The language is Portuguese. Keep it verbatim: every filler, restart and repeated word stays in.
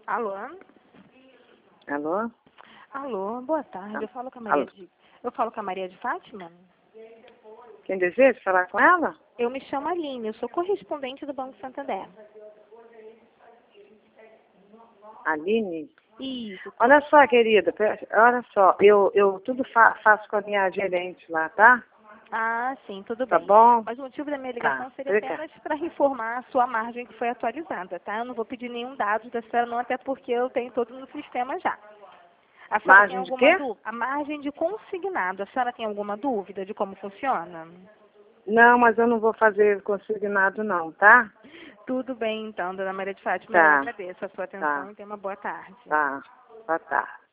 Alô? Alô? Alô, boa tarde. Ah, Eu falo com a Maria alô. de... Eu falo com a Maria de Fátima? Quem deseja falar com ela? Eu me chamo Aline, eu sou correspondente do Banco Santander. Aline? Isso. Olha só, querida, pe- olha só, eu, eu tudo fa faço com a minha gerente lá, tá? Ah, sim, tudo Tá bem. bom? Mas o motivo da minha Tá, ligação seria obrigada. apenas para informar a sua margem que foi atualizada, tá? Eu não vou pedir nenhum dado da senhora não, até porque eu tenho todo no sistema já. A senhora tem Margem de alguma quê? dúvida? A margem de consignado, a senhora tem alguma dúvida de como funciona? Não, mas eu não vou fazer consignado não, tá? Tudo bem, então, dona Maria de Fátima, eu Tá, agradeço a sua atenção tá, e tenha uma boa tarde. tá, tá, tá.